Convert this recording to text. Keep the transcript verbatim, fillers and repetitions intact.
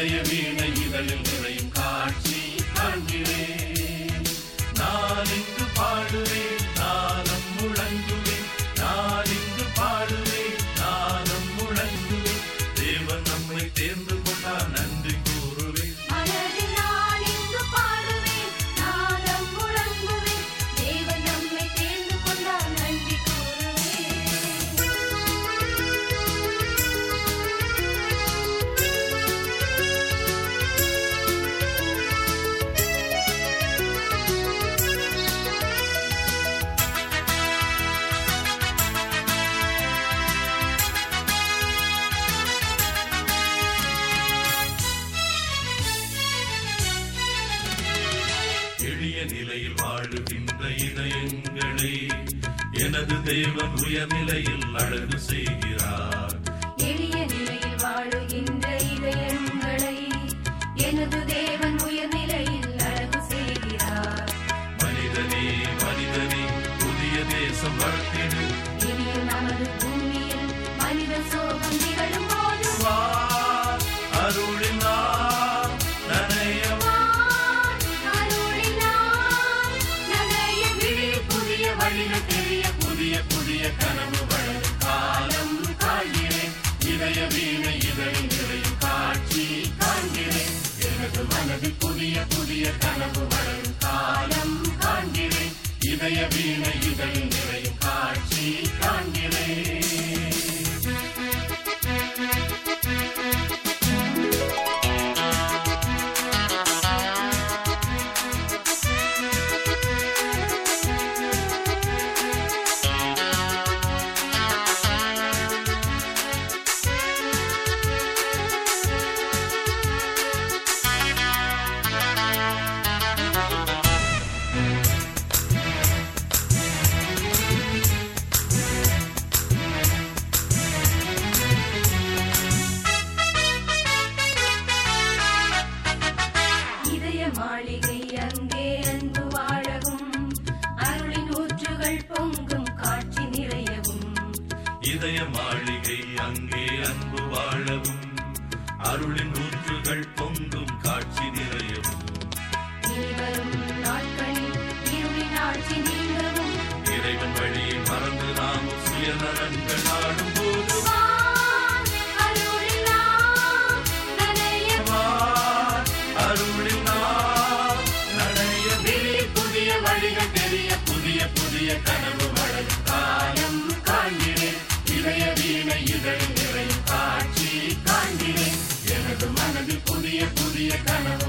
இதய வீணை இதழில் நிறையும் காட்சி காண்கிறேன். நான் இங்கு பாடுவேன், நானும் முழங்குவேன். நான் இங்கு பாடுவேன், நானும் முழங்குவேன். தேவன் நம்மை தேர்ந்து கொண்டார், நன்றி கூறுவேன். எளிய நிலையில் வாழுகின்ற இதயங்களை எனது தேவன் உயர்நிலையில் அழகு செய்கிறார். எளிய நிலையில் வாழுகின்ற இதயங்களை எனது தேவன் உயர்நிலையில் அழகு செய்கிறார். மனிதனே மனிதனே புதிய தேசம் வளர்த்திடு. இனிய நமது பூமியில் மனித சோகம் நிகழும் போது அருளினார் நனையவா வழிகள் தெரிய புதிய புதிய கனவு வளரும் காலம் காண்கிறேன். இதய வீணை இதழில் நிறையும் காட்சி காண்கிறேன். எனது மனதில் புதிய புதிய கனவு வளரும் காலம் காண்கிறேன். இதய வீணை இதழில் நிறையும் காட்சி காண்கிறேன். மாளிகை அங்கே அன்பு வாழவும் அருளின் ஊற்றுகள் பொங்கும் காட்சி நிறையவும். இதய மாளிகை அங்கே அன்பு வாழவும் அருளின் ஊற்றுகள் பொங்கும் காட்சி நிறையவும். இனிவரும் நாட்களில் இருளின் ஆட்சி நீங்கவும் இறைவன் வழியை மறந்து நாம் சுயநலன்கள் ஆடும் போது வழிகள் தெரிய புதிய புதிய கனவு வளரும் காலம் காண்கிறேன். இதய வீணை இதழில் நிறையும் காட்சி காண்கிறேன். எனது மனதில் புதிய புதிய கனவு